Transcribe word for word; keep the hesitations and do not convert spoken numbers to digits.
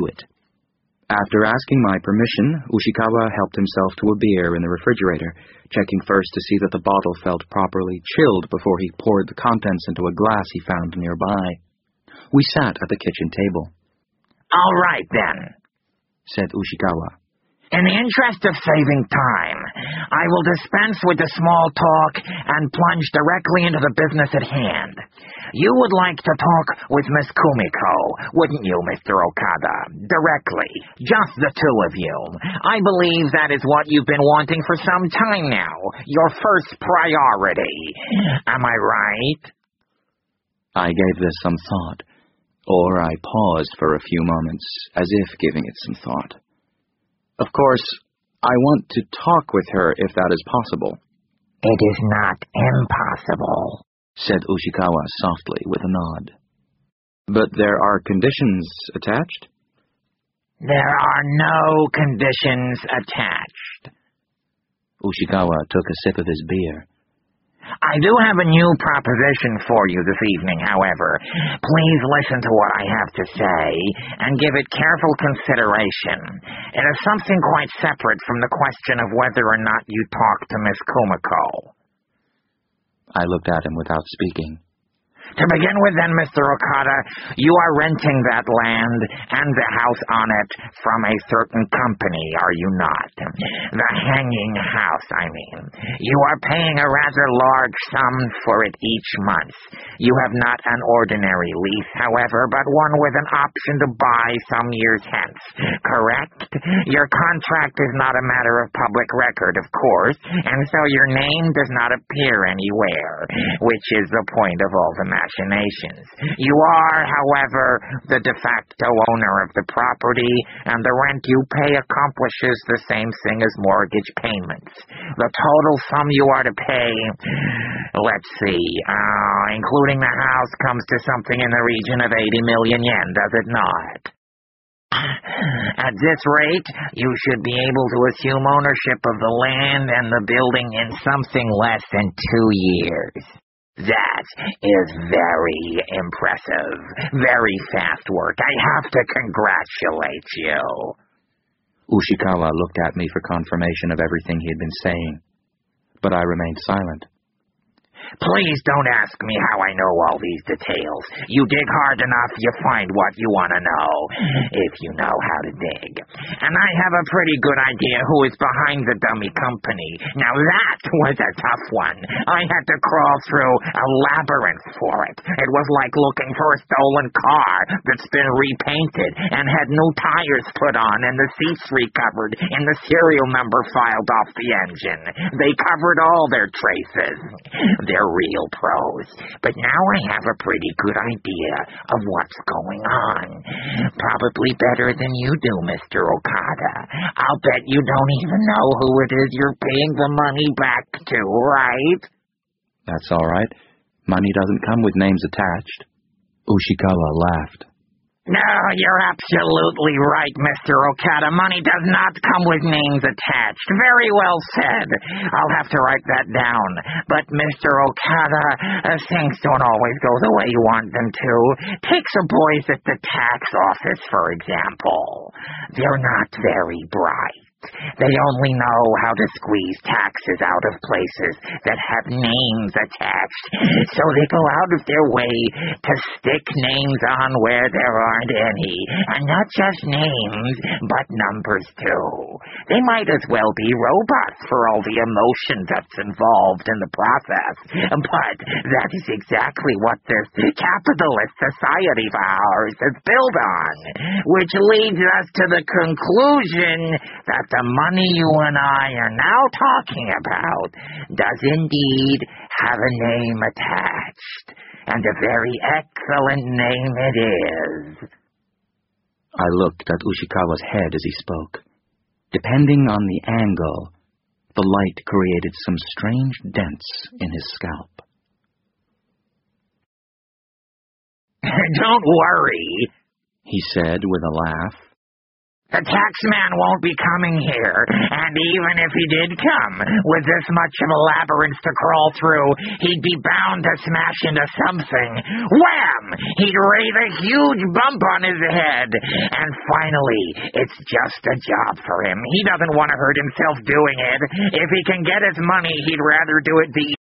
to it. After asking my permission, Ushikawa helped himself to a beer in the refrigerator, checking first to see that the bottle felt properly chilled before he poured the contents into a glass he found nearby. We sat at the kitchen table. "All right, then," said Ushikawa. "In the interest of saving time, I will dispense with the small talk and plunge directly into the business at hand. You would like to talk with Miss Kumiko, wouldn't you, Mister Okada? Directly. Just the two of you. I believe that is what you've been wanting for some time now. Your first priority. Am I right?" I gave this some thought, or I paused for a few moments, as if giving it some thought. Of course, I want to talk with her if that is possible. "It is not impossible," said Ushikawa softly with a nod. "But there are conditions attached?" "There are no conditions attached." Ushikawa took a sip of his beer. "I do have a new proposition for you this evening, however. Please listen to what I have to say, and give it careful consideration. It is something quite separate from the question of whether or not you talk to Miss Kumiko." I looked at him without speaking. "To begin with, then, Mister Okada, you are renting that land and the house on it from a certain company, are you not? The Hanging House, I mean. You are paying a rather large sum for it each month. You have not an ordinary lease, however, but one with an option to buy some years hence. Correct? Your contract is not a matter of public record, of course, and so your name does not appear anywhere, which is the point of all the machinations. You are, however, the de facto owner of the property, and the rent you pay accomplishes the same thing as mortgage payments. The total sum you are to pay, let's see, uh, including the house, comes to something in the region of eighty million yen, does it not? At this rate, you should be able to assume ownership of the land and the building in something less than two years. That is very impressive. Very fast work. I have to congratulate you." Ushikawa looked at me for confirmation of everything he had been saying, but I remained silent. "Please don't ask me how I know all these details. You dig hard enough, you find what you want to know, if you know how to dig. And I have a pretty good idea who is behind the dummy company. Now that was a tough one. I had to crawl through a labyrinth for it. It was like looking for a stolen car that's been repainted and had new tires put on and the seats recovered and the serial number filed off the engine. They covered all their traces. They're real pros. But now I have a pretty good idea of what's going on. Probably better than you do, Mister Okada. I'll bet you don't even know who it is you're paying the money back to, right?" "That's all right. Money doesn't come with names attached." Ushikawa laughed. "No, you're absolutely right, Mister Okada. Money does not come with names attached. Very well said. I'll have to write that down. But, Mister Okada, uh, things don't always go the way you want them to. Take the boys at the tax office, for example. They're not very bright. They only know how to squeeze taxes out of places that have names attached, so they go out of their way to stick names on where there aren't any, and not just names, but numbers too. They might as well be robots for all the emotion that's involved in the process, but that is exactly what this capitalist society of ours is built on, which leads us to the conclusion that the money you and I are now talking about does indeed have a name attached, and a very excellent name it is. I looked at Ushikawa's head as he spoke. Depending on the angle, the light created some strange dents in his scalp. "Don't worry," he said with a laugh. The taxman won't be coming here, and even if he did come, with this much of a labyrinth to crawl through, he'd be bound to smash into something. Wham! He'd raise a huge bump on his head. And finally, it's just a job for him. He doesn't want to hurt himself doing it. If he can get his money, he'd rather do it the